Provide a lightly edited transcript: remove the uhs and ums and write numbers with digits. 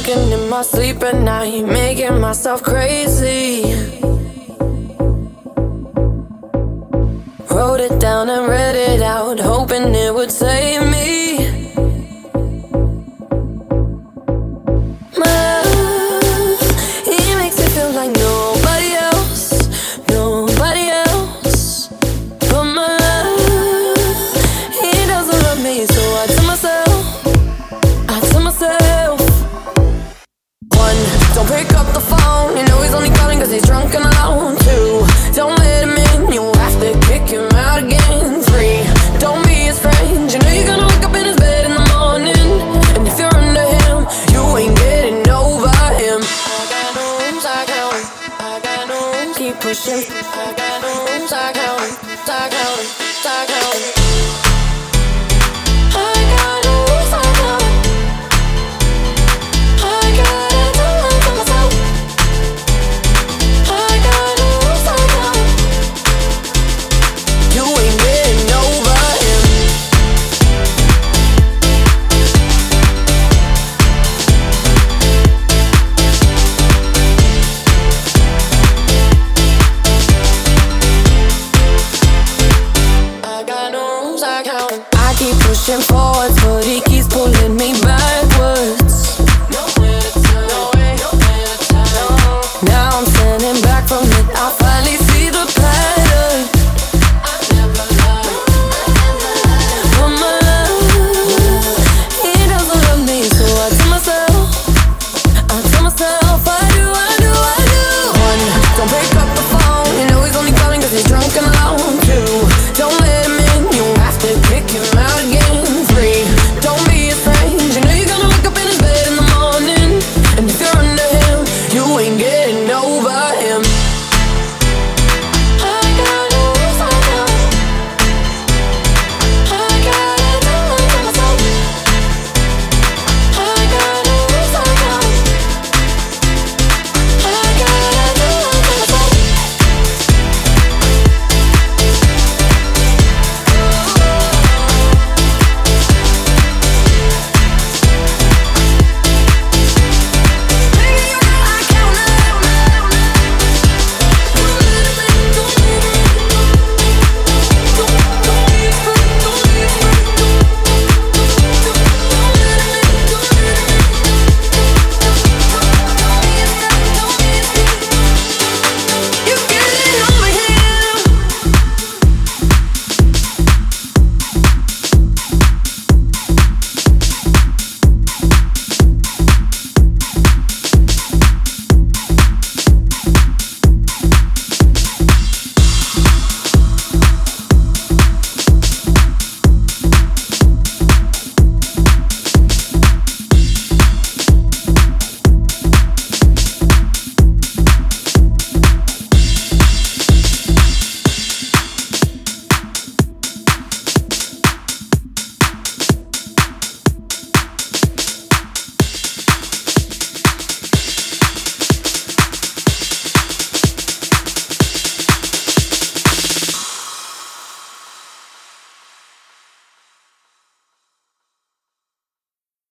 Talking in my sleep at night, making myself crazy. Wrote it down and read it out, hoping it would save me. My love, he makes it feel like nobody else, nobody else. But my love, he doesn't love me, so I tell myself, one, don't pick up the phone, you know he's only calling cause he's drunk and alone. Two, don't let him in, you'll have to kick him out again. Three, don't be his friend, you know you're gonna wake up in his bed in the morning. And if you're under him, you ain't getting over him. I got no rooms, I got no, keep pushing.